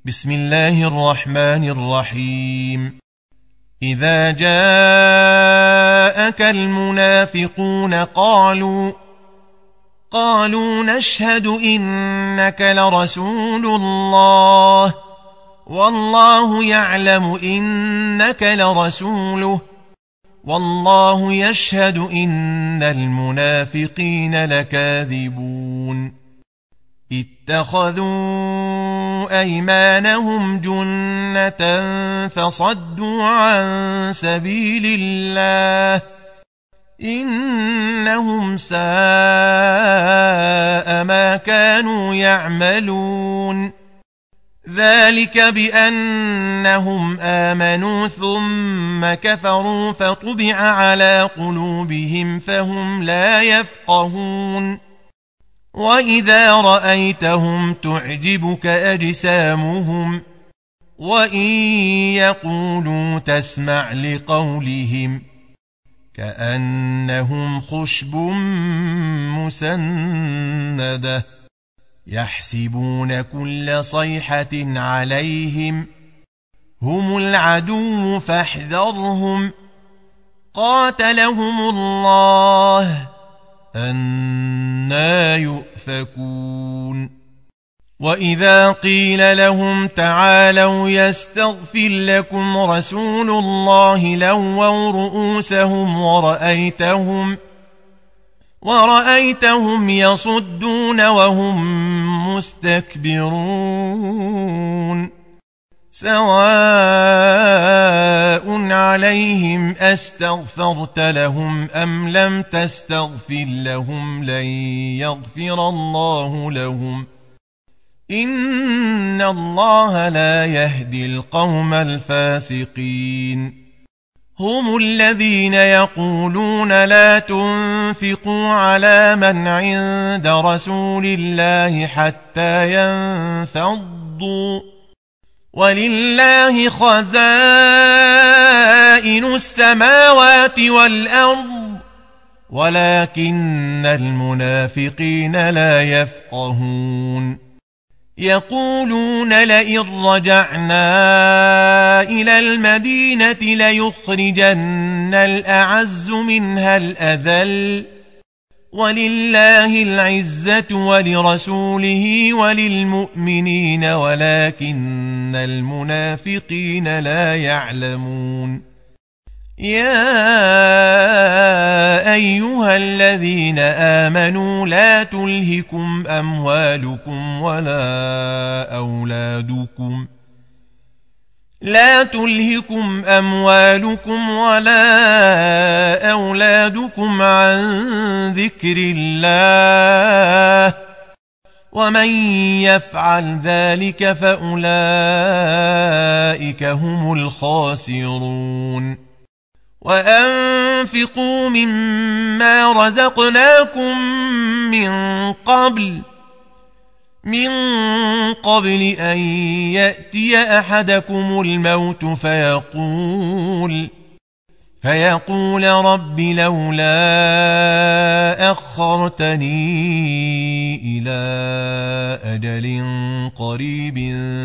بسم الله الرحمن الرحيم. إذا جاءك المنافقون قالوا نشهد إنك لرسول الله والله يعلم إنك لرسوله والله يشهد إن المنافقين لكاذبون. اتخذوا أيمانهم جنة فصدوا عن سبيل الله إنهم ساء ما كانوا يعملون. ذلك بأنهم آمنوا ثم كفروا فطبع على قلوبهم فهم لا يفقهون. وإذا رأيتهم تعجبك أجسامهم وإن يقولوا تسمع لقولهم كأنهم خشب مسندة يحسبون كل صيحة عليهم هم العدو فاحذرهم قاتلهم الله أنى يؤفكون. وإذا قيل لهم تعالوا يستغفر لكم رسول الله لووا رؤوسهم ورأيتهم يصدون وهم مستكبرون. سواء عليهم أستغفرت لهم أم لم تستغفر لهم لن يغفر الله لهم إن الله لا يهدي القوم الفاسقين. هم الذين يقولون لا تنفقوا على من عند رسول الله حتى ينفضوا ولله خزائن السماوات والأرض ولكن المنافقين لا يفقهون. يقولون لئن رجعنا إلى المدينة ليخرجن الأعز منها الأذل ولله العزة ولرسوله وللمؤمنين ولكن المنافقين لا يعلمون. يا أيها الذين آمنوا لا تلهكم أموالكم ولا أولادكم عن ذكر الله ومن يفعل ذلك فأولئك هم الخاسرون. وأنفقوا مما رزقناكم من قبل أن يأتي أحدكم الموت فيقول رب لولا أخرتني إلى أجل قريب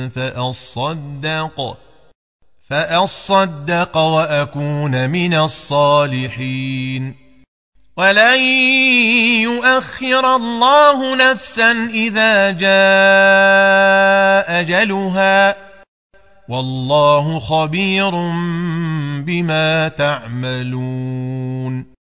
فأصدق وأكون من الصالحين. ولن يؤخر الله نفسا إذا جاء أجلها والله خبير بما تعملون.